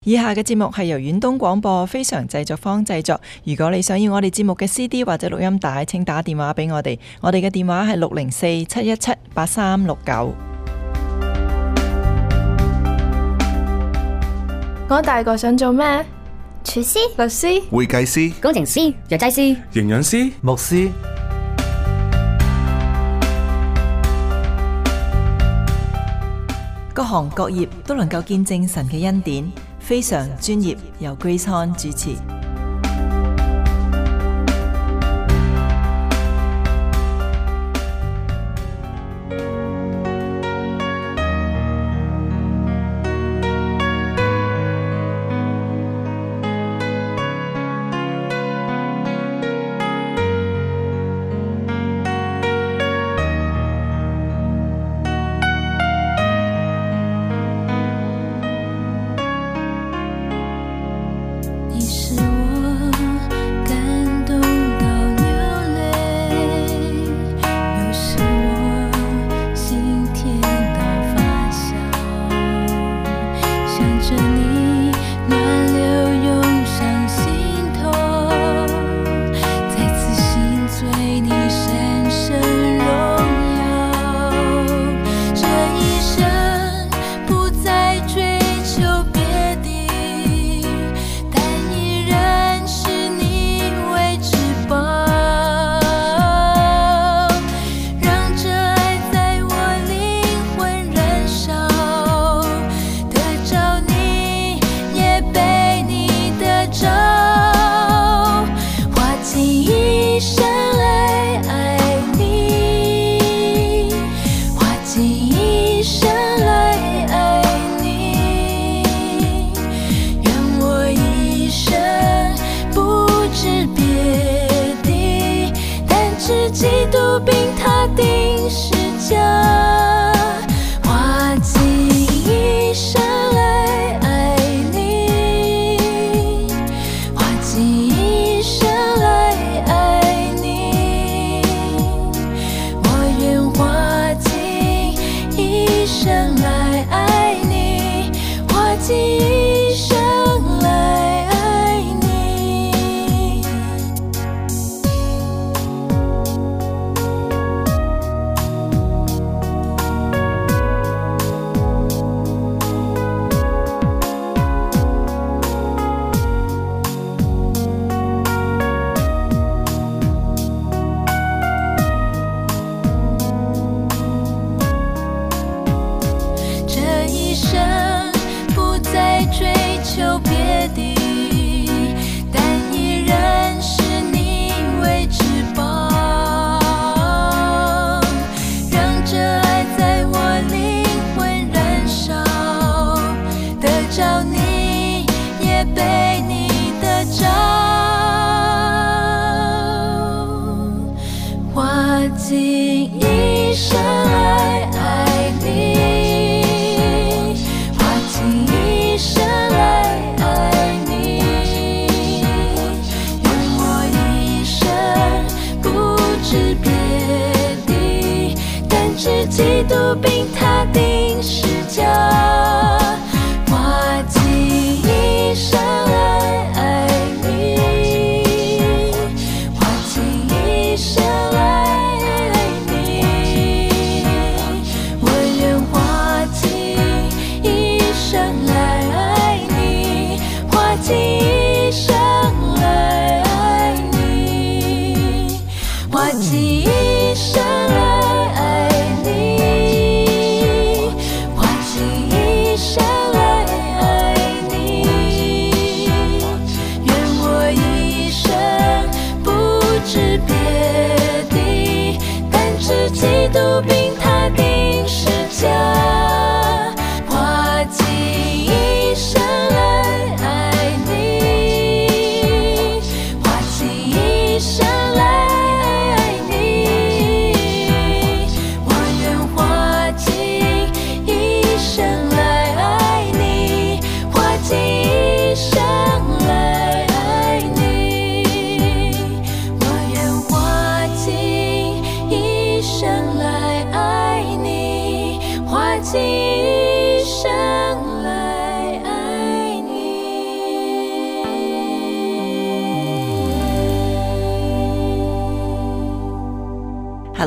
以下嘅節目係由遠東廣播非常製作坊製作。如果你想要我哋節目嘅 CD 或者錄音帶，請打電話俾我哋。我哋嘅電話係604-717-8369。 我大個想做咩？ 廚師、 律師、 會計師、 工程師、藥劑師、 營養師、 牧師。 各行各業都能夠見證神嘅恩典，非常專業，由 Grace Han 主持。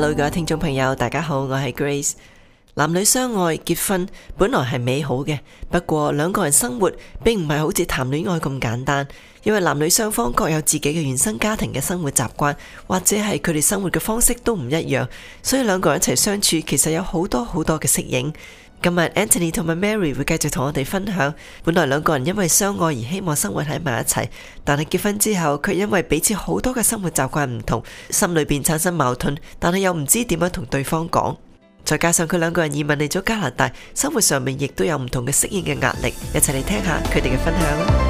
Hello， 各位聽眾朋友，大家好，我係 Grace。男女相愛結婚本來係美好嘅，不過兩個人生活並唔係好似談戀愛咁簡單，因為男女雙方各有自己嘅原生家庭嘅生活習慣，或者係佢哋生活嘅方式都唔一樣，所以兩個人一齊相處其實有好多嘅適應。今日 Anthony 同埋 Mary 會繼續同我哋分享，本來兩個人因為相愛而希望生活喺埋一齊，但係結婚之後卻因為彼此好多嘅生活習慣唔同，心裏邊產生矛盾，但係又唔知點樣同對方講。再加上佢兩個人移民嚟咗加拿大，生活上面亦都有唔同嘅適應嘅壓力，一齊嚟聽下佢哋嘅分享。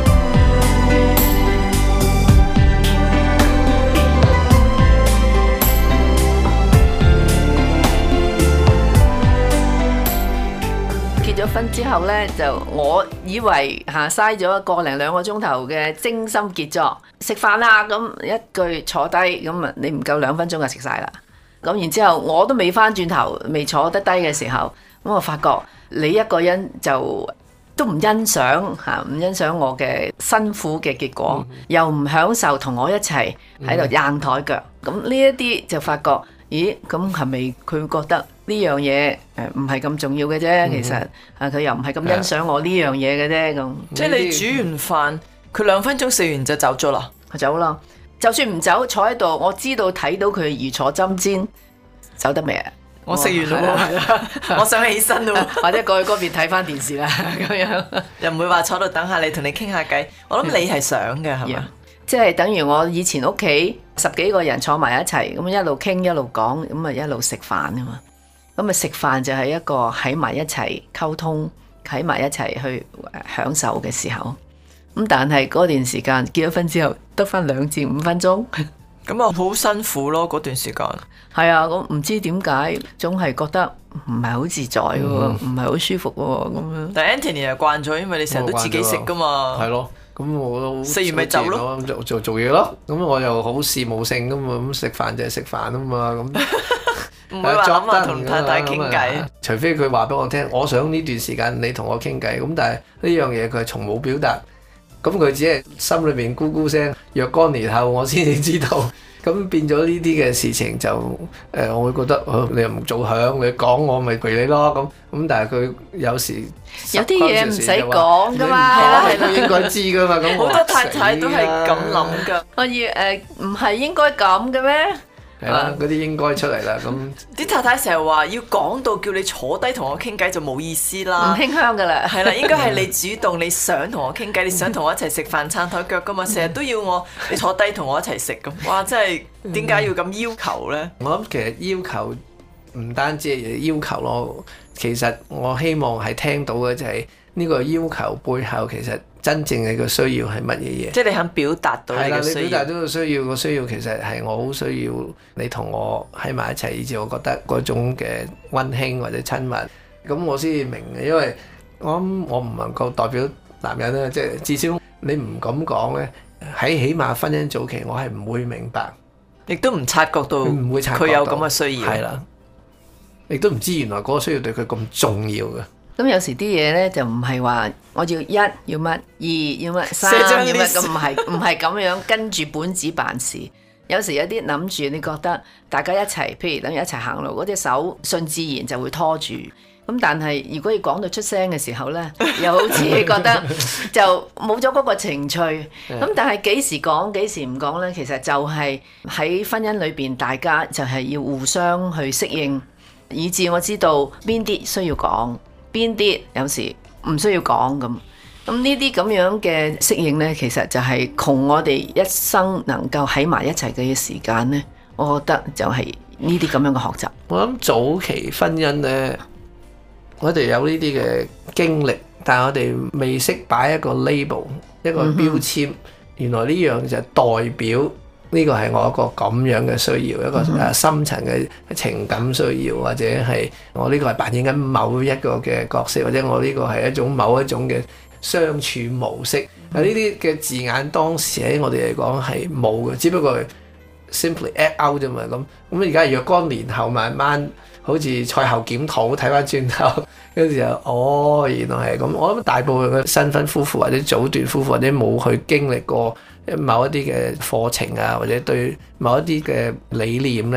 結咗婚之後呢，就我以為嘥咗個零兩個鐘頭嘅精心傑作，食飯啦，咁一句坐低，咁啊你唔夠2分鐘就食晒啦。咁然之後我都未翻轉頭，未坐得低嘅時候，咁我發覺你一個人就都唔欣賞唔欣賞我嘅辛苦嘅結果，又唔享受同我一齊喺度硬台腳。咁呢一啲就發覺，咦？咁係咪佢會覺得呢樣嘢唔係咁重要嘅啫？其實佢又唔係咁欣賞我呢樣嘢嘅啫。咁即係你煮完飯，佢2分鐘食完就走咗啦， 走啦。就算唔走，坐喺度，我知道睇到佢如坐針氈，走得未啊？ 我食完咯，我想起身咯， 或者過去嗰邊睇翻電視啦，咁樣又唔會話坐度等下你同你傾下偈。我諗你係想嘅係嘛？ 即係等於我以前屋企10幾個人坐埋一齊，咁一路傾一路講，咁啊一路食飯啊嘛。咁啊食飯就係一個喺埋一齊溝通，喺埋一齊去享受嘅時候。咁但係嗰段時間結咗婚之後，得翻2至5分鐘， 咁啊好辛苦咯嗰段時間。 係啊，我唔知點解，總係覺得唔係好自在喎，唔係好舒服喎咁樣。 但係 Anthony 又慣咗，因為你成日都自己食噶嘛。 係咯，咁我都食完咪走咯， 做嘢咯。咁我又好事務性噶嘛，咁食飯就係食飯啊嘛，咁唔會話諗下同太太傾偈。 除非佢話俾我聽，我想呢段時間你同我傾偈，咁但係呢樣嘢佢係從冇表達。咁佢只係心裏面咕咕聲，若干年後我先至知道。咁變咗呢啲嘅事情就我會覺得，你又唔做響，你講我咪陪你咯。咁但係佢有時有啲嘢唔使講噶嘛， 係啦，佢應該知噶嘛。咁好多太太都係咁諗噶。 我以唔係應該咁嘅咩？ 係啦，嗰啲應該出嚟啦。咁啲太太成日話要講到叫你坐低同我傾偈就冇意思啦， 唔馨香噶啦。 係啦，應該係你主動，你想同我傾偈，你想同我一齊食飯撐台腳噶嘛，成日都要我你坐低同我一齊食咁。哇，真係點解要咁要求呢？ 我諗其實要求唔單止係要求咯，其實我希望係聽到嘅就係呢個要求背後其實真正嘅個需要係乜嘢嘢？ 即係你肯表達到你嘅需要。 你表達到個需要，個需要其實係我好需要你同我喺埋一齊，以至我覺得嗰種嘅溫馨或者親密，咁我先至明嘅。因為我諗我唔能夠代表男人啦，即係至少你唔咁講咧，喺起碼婚姻早期我係唔會明白， 亦都唔察覺到佢有咁嘅需要。 係啦，亦都唔知原來嗰個需要對佢咁重要嘅。 咁有時啲嘢咧就唔係話我要1要乜2要乜3要乜，咁唔係咁樣跟住本子辦事。有時有啲諗住你覺得大家一齊，譬如等於一齊行路，嗰隻手順自然就會拖住。咁但係如果要講到出聲嘅時候咧，又好似覺得就冇咗嗰個情趣。咁但係幾時講幾時唔講咧？其實就係喺婚姻裏邊，大家就係要互相去適應，以至我知道邊啲需要講。邊啲有時唔需要講咁呢啲咁樣嘅適應呢，其實就係窮我哋一生能夠喺埋一齊嘅時間呢，我覺得就係呢啲咁樣嘅學習。 我諗早期婚姻呢，我哋有呢啲嘅經歷，但係我哋未識擺一個 label 一個標籤，原來呢樣就代表呢個係我一個咁樣嘅需要，一個深層嘅情感需要，或者係我呢個係扮演緊某一個嘅角色，或者我呢個係某一種嘅相處模式。呢啲嘅字眼當時喺我哋嚟講係冇嘅，只不過係 simply act out 啫嘛。咁而家若干年後慢慢好似賽後檢討，睇翻轉頭，跟住就原來係咁。我諗大部分嘅新婚夫婦或者早段夫婦或者冇去經歷過某一啲嘅課程啊，或者對某一啲嘅理念呢，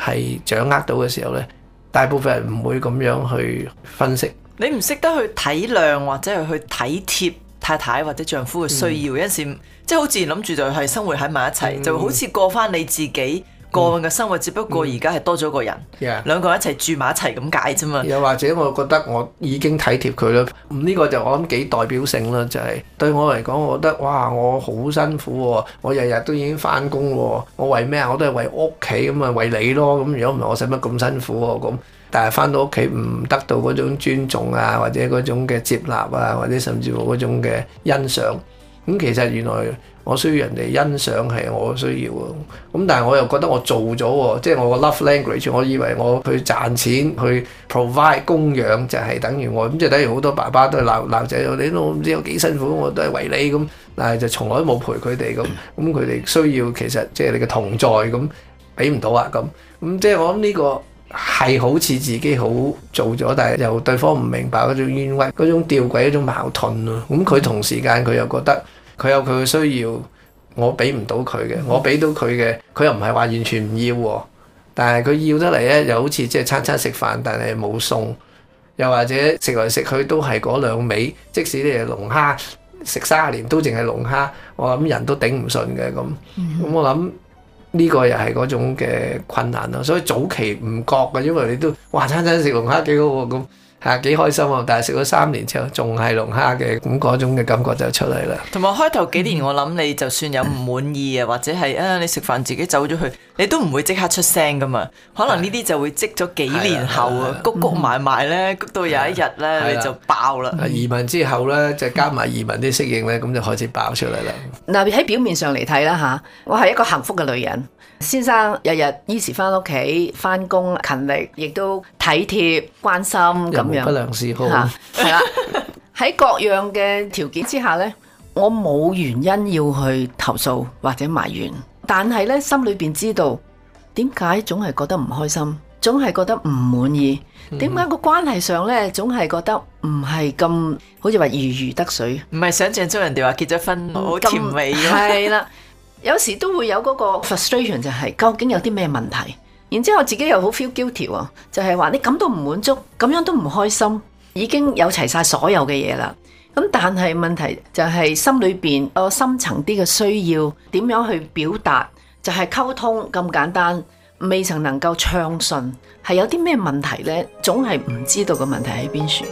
係掌握到嘅時候呢，大部分人唔會咁樣去分析。 你唔識得去體諒或者係去體貼太太或者丈夫嘅需要，有陣時即係好自然諗住就係生活喺埋一齊，就好似過翻你自己過往嘅生活，只不過而家係多咗個人，兩個人一齊住埋一齊咁解啫嘛。 又或者我覺得我已經體貼佢啦，呢個就我諗幾代表性啦，就係對我嚟講，我覺得哇，我好辛苦喎，我日日都已經翻工喎，我為咩啊？我都係為屋企咁啊，為你咯。咁如果唔係我使乜咁辛苦喎咁？但係翻到屋企唔得到嗰種尊重啊，或者嗰種嘅接納啊，或者甚至乎嗰種嘅欣賞，咁其實原來我需要人哋欣賞係我需要喎。咁但係我又覺得我做咗喎，即係我個 love language，我以為我去賺錢去 provide 供養就係等於我，咁即係等於好多爸爸都係鬧仔，你都唔知有幾辛苦，我都係為你咁，但係就從來都冇陪佢哋咁，咁佢哋需要其實即係你嘅同在咁，俾唔到啊咁，咁即係我諗呢個。係好似自己好做咗，但係又對方唔明白嗰種冤屈、嗰種吊詭、嗰種矛盾咯。咁佢同時間佢又覺得佢有佢嘅需要，我俾唔到佢嘅，我俾到佢嘅，佢又唔係話完全唔要喎。但係佢要得嚟咧，又好似即係餐餐食飯，但係冇餸，又或者食來食去都係嗰兩味，即使你係龍蝦食30年都淨係龍蝦，我諗人都頂唔順嘅咁。咁我諗。呢個又係嗰種嘅困難咯，所以早期唔覺嘅，因為你都哇餐餐食龍蝦幾好喎，咁係幾開心啊！但係食咗3年之後，仲係龍蝦嘅，咁嗰種嘅感覺就出嚟啦。 同埋開頭幾年，我諗你就算有唔滿意啊，或者係你食飯自己走咗去，你都唔會即刻出聲噶嘛。可能呢啲就會積咗幾年後啊，谷埋埋咧，谷到有一日咧你就爆啦。 移民之後咧，就加埋移民啲適應咧，咁就開始爆出嚟啦。 嗱，喺表面上嚟睇啦嚇，我係一個幸福嘅女人。先生日日依時翻屋企翻工勤力，亦都體貼關心咁樣， 不良嗜好係啦。喺各樣嘅條件之下呢，我冇原因要去投訴或者埋怨，但係呢，心裏邊知道點解總係覺得唔開心，總係覺得唔滿意，點解個關係上呢，總係覺得唔係咁好似話如魚得水， 唔係想象中人哋話結咗婚好甜美嘅， 係啦。有時都會有嗰個 frustration， 就係究竟有啲咩問題，然之後我自己又好 feel guilty 喎，就係話你咁都唔滿足，咁樣都唔開心，已經有齊晒所有嘅嘢啦。咁但係問題就係心裏邊個深層啲嘅需要點樣去表達，就係溝通咁簡單，未曾能夠暢順，係有啲咩問題呢？總係唔知道個問題喺邊處。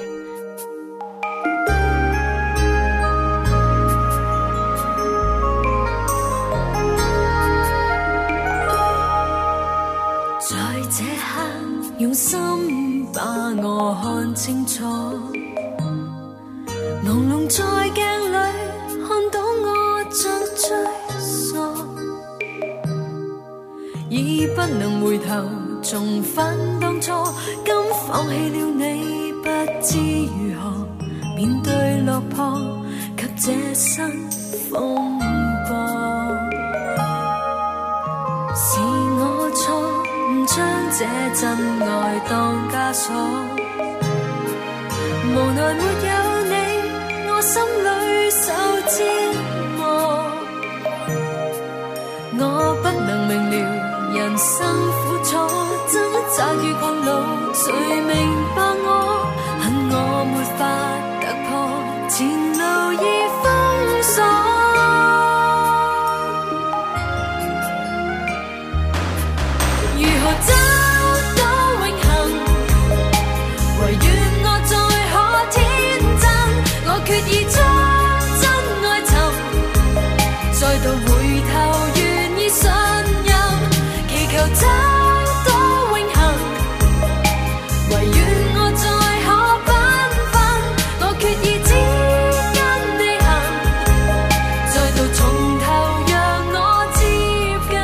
用心把我看清楚，朦朧在鏡裏看到我像最傻，已不能回頭重返當初，今放棄了你不知如何面對落魄及這身風波，是我錯將這真愛當枷鎖，無奈沒有你，我心裏受折磨。我不能明了人生苦楚，掙扎與困惱，誰明白我？恨我沒法突破，前路已封鎖。找到永恆，唯願我再可天真，我決意將真愛尋，再度回頭願意信任，祈求找到永恆，唯願我再可繽紛，我決意只跟你行，再度從頭讓我接近。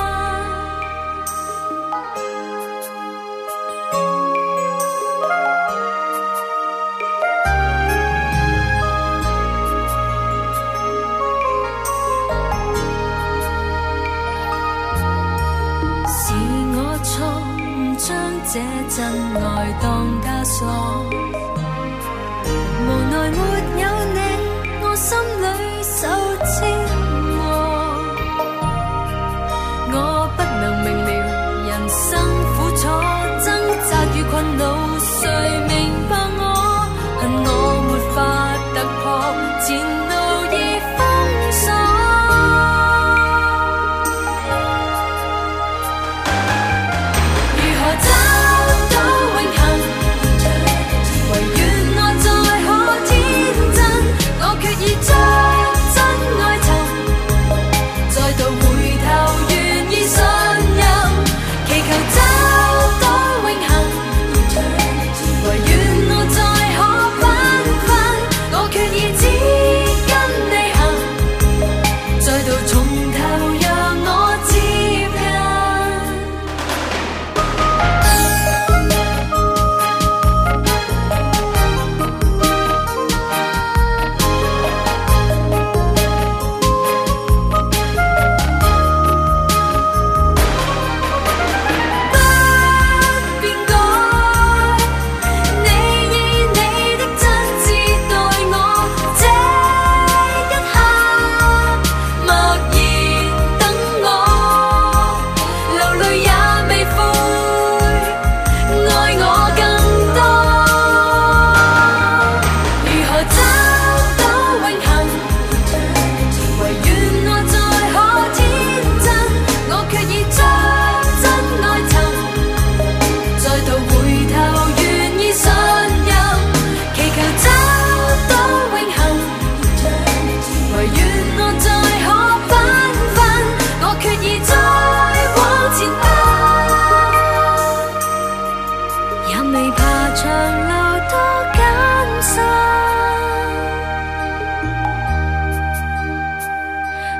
這真愛當枷鎖，無奈沒有你，我心裏受折磨。我不能明了人生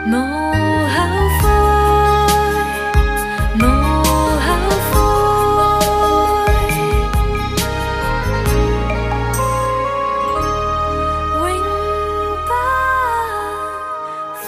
無後悔，無後悔，永不悔。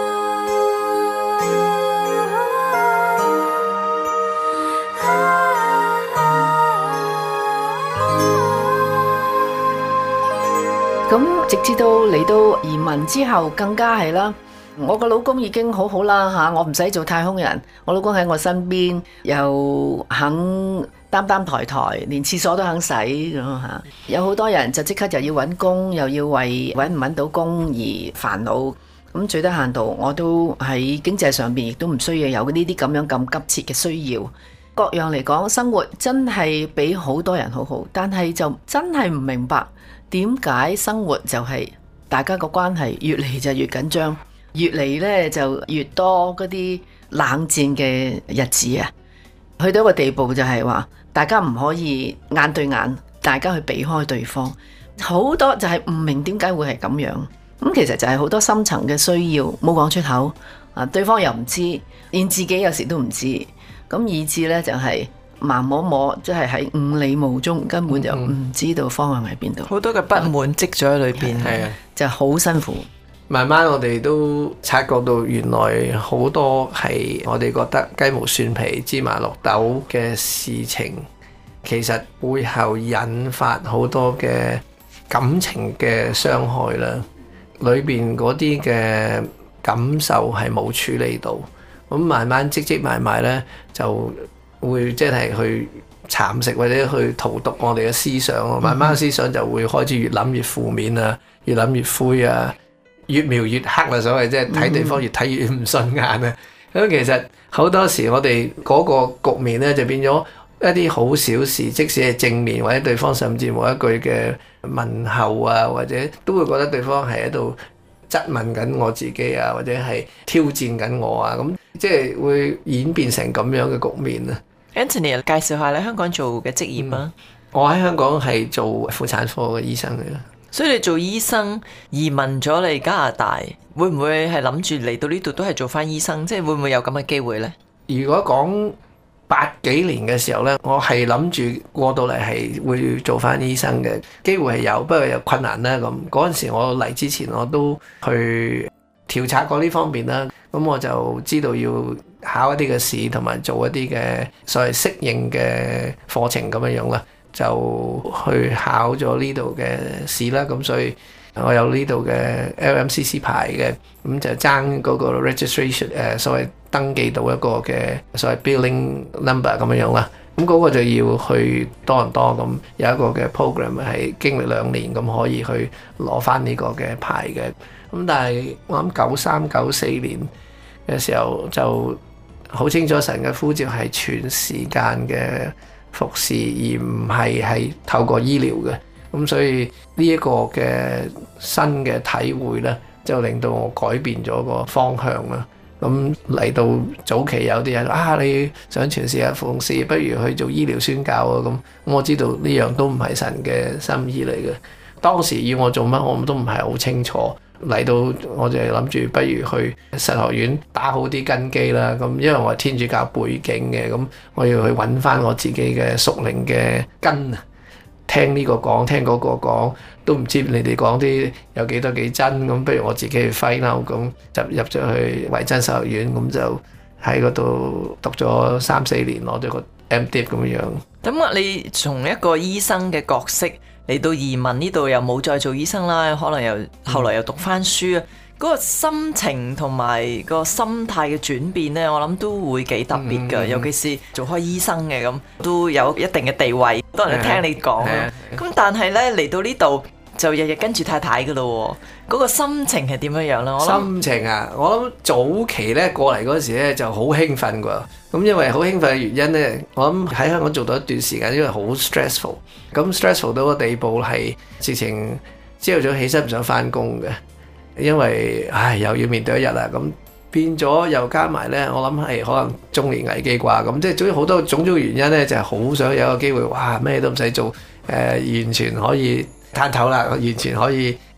咁直至到嚟到移民之後，更加係啦。我個老公已經好好啦嚇，我唔使做太空人，我老公喺我身邊，又肯擔抬抬，連廁所都肯洗咁嚇。有好多人就即刻就要揾工，又要為揾唔揾到工而煩惱。咁最低限度，我都喺經濟上邊亦都唔需要有呢啲咁樣咁急切嘅需要。各樣嚟講，生活真係比好多人好好，但係就真係唔明白點解生活就係大家個關係越嚟就越緊張，越嚟呢就越多嗰啲冷戰嘅日子啊！去到一個地步就係話，大家唔可以眼對眼，大家去避開對方，好多就係唔明點解會係咁樣。咁其實就係好多深層嘅需要冇講出口啊，對方又唔知，連自己有時都唔知。咁以致呢，就係盲摸摸，即係喺五里霧中，根本就唔知道方向喺邊度。 好多嘅不滿積咗喺裏邊， 係啊， 就好辛苦。 慢慢我哋都察覺到，原來好多係我哋覺得雞毛蒜皮、芝麻綠豆嘅事情，其實背後引發好多嘅感情嘅傷害啦。裏邊嗰啲嘅感受係冇處理到。咁慢慢積埋呢，就會即係去蠶食或者去荼毒我哋嘅思想。慢慢思想就會開始越諗越負面啊，越諗越灰啊，越描越黑啊，所謂即係睇對方越睇越唔順眼啊。咁其實好多時我哋嗰個局面呢，就變咗一啲好小事，即使係正面或者對方甚至冇一句嘅問候啊，或者都會覺得對方係喺度質問緊我自己啊，或者係挑戰緊我啊，咁即係會演變成咁樣嘅局面啊。 Anthony 介紹下你香港做嘅職業啊。 我喺香港係做婦產科嘅醫生嚟嘅。 所以你做醫生移民咗嚟加拿大，會唔會係諗住嚟到呢度都係做翻醫生？即係會唔會有咁嘅機會呢？ 如果講80幾年嘅時候呢，我係諗住過到嚟係會做翻醫生嘅機會係有，不過有困難啦。咁嗰陣時我嚟之前我都去調查過呢方面啦。咁我就知道要考一啲嘅試，同埋做一啲嘅所謂適應嘅課程咁樣樣啦，就去考咗呢度嘅試啦。咁所以我有呢度嘅 LMCC 牌嘅，咁就爭嗰個 registration 所謂登記到一個嘅所謂 billing number 咁樣樣啦。咁嗰個就要去多倫多，咁有一個嘅 program 係經歷2年咁可以去攞翻呢個嘅牌嘅。咁但係我諗93、94年嘅時候就好清楚神嘅呼召係全時間嘅服侍，而唔係透過醫療嘅。咁所以呢一個嘅新嘅體會呢，就令到我改變咗個方向啦。咁嚟到早期有啲人你想全時間服侍，不如去做醫療宣教啊。咁我知道呢樣都唔係神嘅心意嚟嘅。當時要我做乜我都唔係好清楚。嚟到我就係諗住不如去神學院打好啲根基啦。咁因為我係天主教背景嘅，咁我要去揾翻我自己嘅屬靈嘅根啊。聽呢個講，聽嗰個講，都唔知你哋講啲有幾多幾真。咁不如我自己去 find out，咁就入咗去維真神學院，咁就喺嗰度讀咗3-4年，攞咗個 MDiv 咁樣。 咁你從一個醫生嘅角色嚟到移民呢度，又冇再做醫生啦，可能又後來又讀翻書啊。嗰個心情同埋個心態嘅轉變呢，我諗都會幾特別㗎。尤其是做開醫生嘅，咁都有一定嘅地位，多人聽你講。咁但係呢，嚟到呢度就日日跟住太太㗎咯喎，嗰個心情係點樣樣呢？ 心情啊，我諗早期呢過嚟嗰時呢就好興奮㗎。咁因為好興奮嘅原因呢，我諗喺香港做到一段時間，因為好 stressful。咁 stressful 到個地步係直情朝頭早起身唔想返工嘅。因為又要面對一日啦，咁變咗又加埋呢，我諗係可能中年危機啩，咁即係總之好多種種原因呢，就係好想有個機會，咩都唔使做，完全可以攤頭啦，完全可以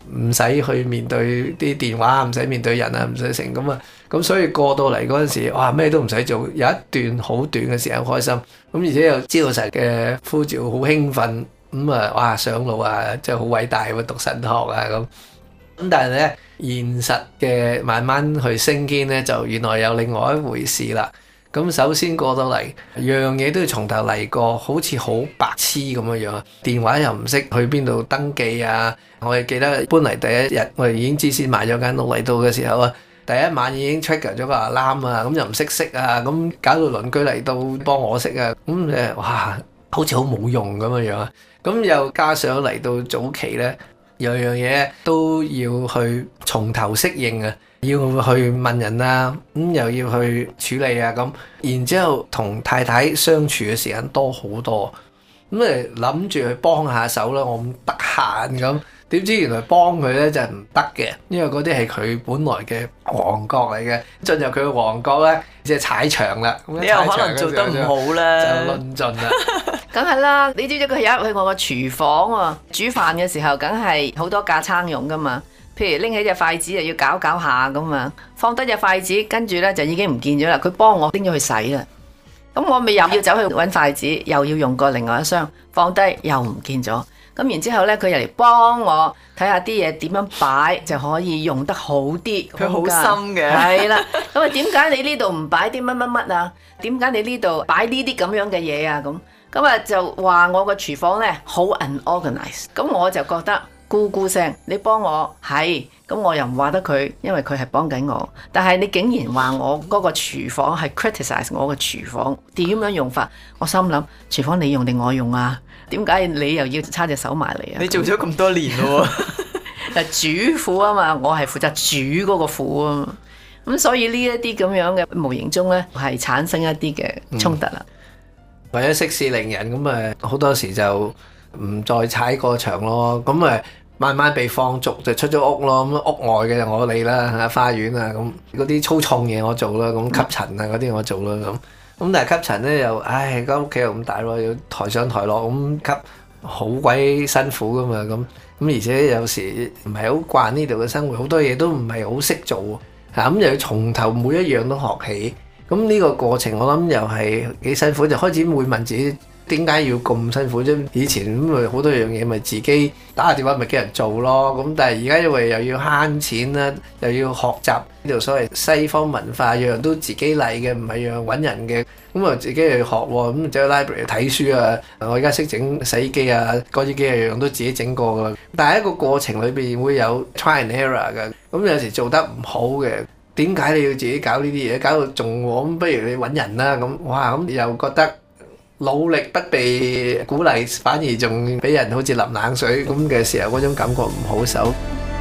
唔使去面對啲電話，唔使面對人啊，唔使成咁啊。咁所以過到嚟嗰陣時，哇咩都唔使做，有一段好短嘅時間開心。咁而且又知道神嘅呼召，好興奮。咁啊，哇上路啊，真係好偉大喎，讀神學啊咁。咁但係咧，現實嘅慢慢去升堅咧，就原來有另外一回事啦。咁首先過到嚟，樣嘢都要從頭嚟過，好似好白痴咁樣樣啊！電話又唔識去邊度登記啊！我哋記得搬嚟第一日，我哋已經知先買咗間屋，嚟到嘅時候啊，第一晚已經 trigger 咗個 alarm 啊，咁又唔識熄啊，咁搞到鄰居嚟到幫我熄啊，咁哇，好似好冇用咁樣樣啊！咁又加上嚟到早期咧，樣樣嘢都要去從頭適應啊！要去問人啊，咁又要去處理啊，咁然之後同太太相處嘅時間多好多，咁諗住去幫下手啦，我唔得閒咁，點知原來幫佢咧就唔得嘅，因為嗰啲係佢本來嘅王國嚟嘅，進入佢嘅王國咧即係踩場啦， 你又可能做得唔好啦， 就論盡啦。 梗係啦，你知唔知佢有入去我個廚房喎？煮飯嘅時候梗係好多架撐用噶嘛。譬如拎起隻筷子又要搞搞下咁啊，放低隻筷子，跟住咧就已經唔見咗啦。佢幫我拎咗去洗啦，咁我咪又要走去揾筷子，又要用過另外一箱，放低又唔見咗。咁然之後咧，佢又嚟幫我睇下啲嘢點樣擺就可以用得好啲。 佢好心嘅。 係啦，咁啊點解你呢度唔擺啲乜乜乜啊？點解你呢度擺呢啲咁樣嘅嘢啊？咁啊就話我個廚房咧好 unorganized，咁我就覺得。咕咕聲，你幫我係，咁我又唔話得佢，因為佢係幫緊我。但係你竟然話我嗰個廚房係 criticize 我個廚房點樣用法，我心諗廚房你用定我用啊？點解你又要叉隻手埋嚟啊？ 你做咗咁多年咯喎， 主婦啊嘛，我係負責煮嗰個婦啊嘛，咁所以呢一啲咁樣嘅無形中咧係產生一啲嘅衝突啦。 為咗息事寧人咁好多時就唔再踩過場咯，咁慢慢被放逐就出咗屋咯，咁屋外嘅就我理啦嚇，花園啊咁嗰啲粗重嘢我做啦，咁吸塵啊嗰啲我做啦咁但係吸塵咧又間屋企又咁大咯，要抬上抬落咁吸，好鬼辛苦噶嘛咁而且有時唔係好慣呢度嘅生活，好多嘢都唔係好識做嚇，咁又要從頭每一樣都學起，咁呢個過程我諗又係幾辛苦，就開始會問自己。點解要咁辛苦啫？以前咁咪好多樣嘢咪自己打下電話咪叫人做咯。咁但係而家因為又要慳錢啦，又要學習呢度所謂西方文化，樣樣都自己嚟嘅，唔係樣樣揾人嘅。咁啊自己去學喎，咁走去 library 睇書啊。我而家識整洗衣機啊、乾衣機啊，樣樣都自己整過噶。但係一個過程裏邊會有 try and error 嘅。咁有時做得唔好嘅，點解你要自己搞呢啲嘢？搞到仲咁，不如你揾人啦。咁哇，咁又覺得。努力不被鼓勵，反而仲俾人好似淋冷水咁嘅時候，嗰種感覺唔好受。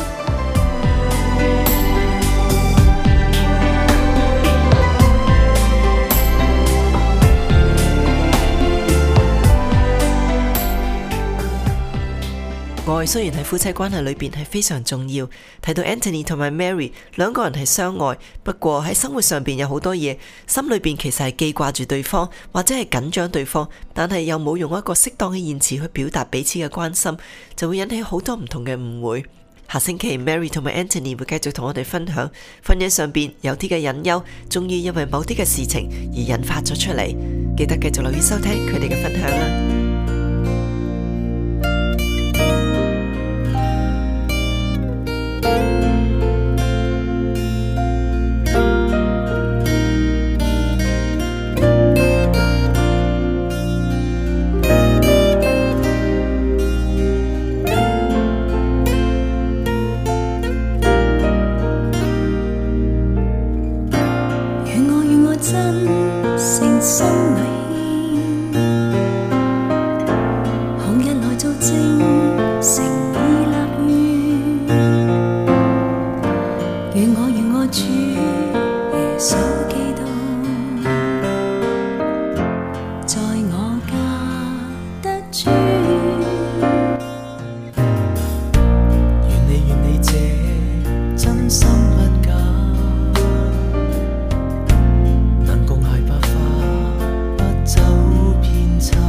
愛雖然喺夫妻關係裏邊係非常重要，睇到 Anthony 同埋 Mary 兩個人係相愛，不過喺生活上邊有好多嘢，心裏邊其實係記掛住對方，或者係緊張對方，但係又冇用一個適當嘅言辭去表達彼此嘅關心，就會引起好多唔同嘅誤會。下星期 Mary 同埋 Anthony 會繼續同我哋分享婚姻上邊有啲嘅隱憂，終於因為某啲嘅事情而引發咗出嚟。記得繼續留意收聽佢哋嘅分享啦。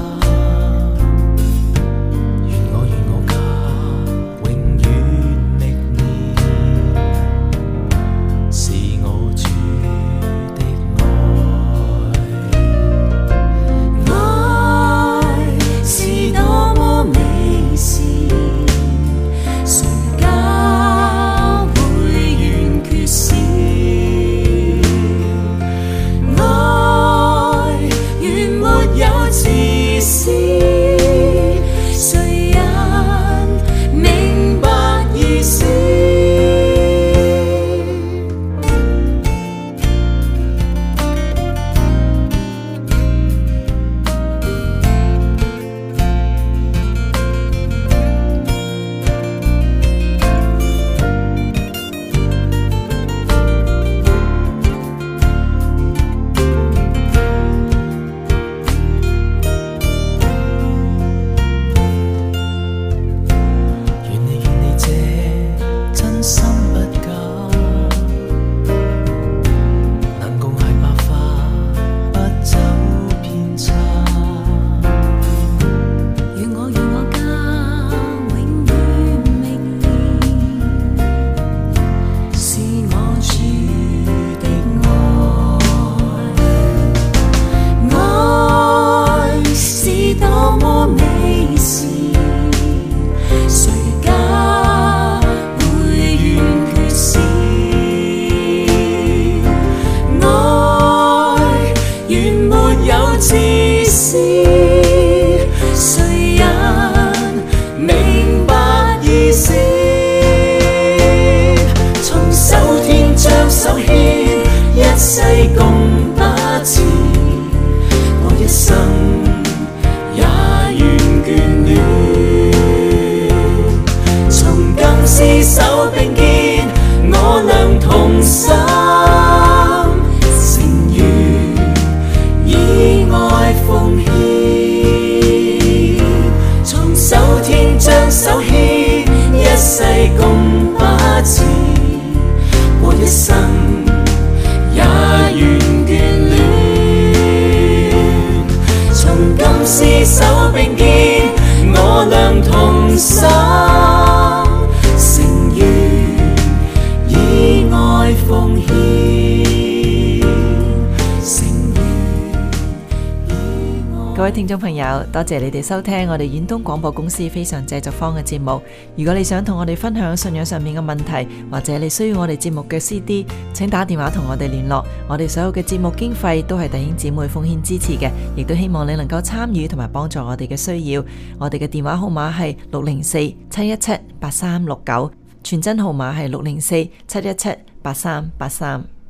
願我家永遠你手牽，一世共把持，我一生也願眷戀。從今廝守並肩，我倆同心，情願以愛奉獻。從手天將手牽，一世共把持，我一生也願眷戀。從今廝守並肩，我倆同心，情願以愛奉獻。 各位聽眾朋友，多謝你哋收聽我哋遠東廣播公司非常製作坊嘅節目。如果你想同我哋分享信仰上面嘅問題，或者你需要我哋節目嘅 CD， 請打電話同我哋聯絡。我哋所有嘅節目經費都係弟兄姊妹奉獻支持嘅，亦都希望你能夠參與同埋幫助我哋嘅需要。我哋嘅電話號碼係604-717-8369，傳真號碼係604-717-8383。